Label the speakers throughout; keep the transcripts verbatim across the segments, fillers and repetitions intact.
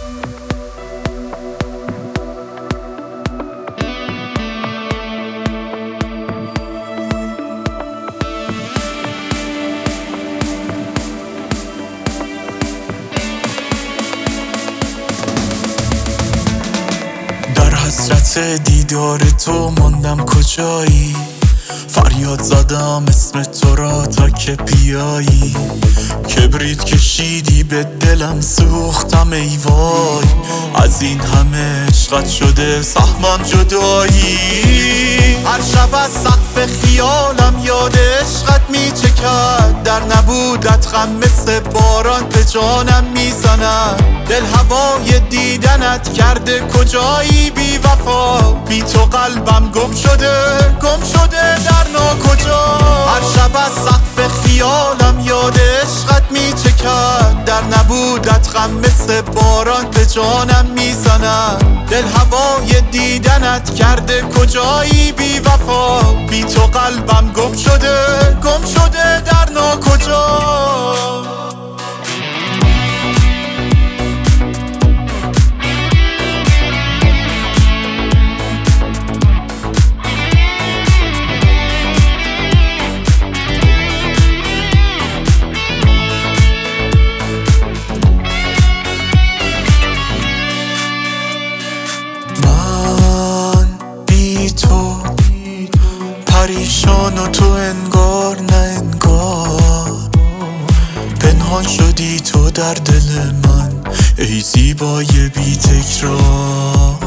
Speaker 1: حسرت دیدار تو ماندم کجایی، فریاد زدم اسم تو را تا که بیایی. کبریت کشیدی به دلم سوختم ای وای، از این همه عشقت شده سهمم جدایی. هر شب از سقف خیالم یاد عشقت میچکد، در نبودت غم مثل باران به جانم میزند. دل هوای دیدنت کرده کجایی بی وفا، بی تو قلبم گم شده گم شده در ناکجا. هر شب از سقف خیالم یاد عشقت میچکد، در نبودت غم مثل باران به جانم میزند. دل هوای دیدنت کرده کجایی بی وفا، بی تو قلبم گم شده گم شده در ناکجا. پریشان و تو انگار نه انگار، پنهان شدی تو در دل من ای زیبای بی تکرار.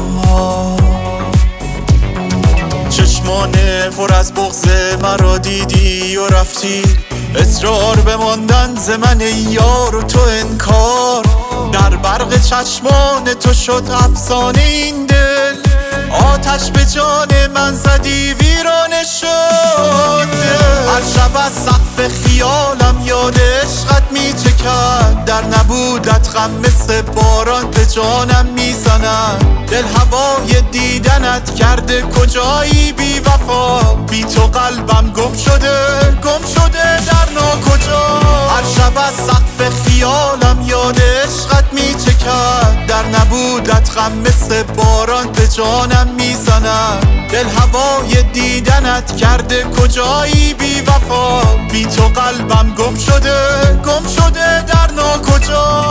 Speaker 1: چشمانه پر از بغض مرا دیدی و رفتی، اصرار به ماندن ز من ای یار و تو انکار. در برق چشمان تو شد افسانه این دل، آتش به جان من زدی ویرانه شد. هر شب از سقف خیالم یاد عشقت میچکد، در نبودت غم مثل باران به جانم میزند. دل هوای دیدنت کرده کجایی بی وفا، بی تو قلبم گم شده گم شده در ناکجا. هر شب از سقف خیالم یاد عشقت میچکد، در نبودت غم مثل باران به جانم میزند. دل هوای دیدنت کرده کجایی بی وفا، بی تو قلبم گم شده گم شده در ناکجا.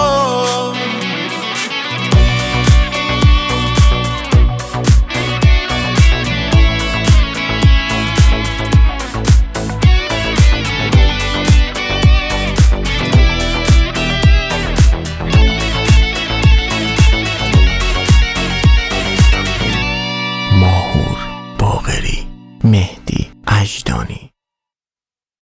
Speaker 2: ماهور باقری، مهدی اژدانی.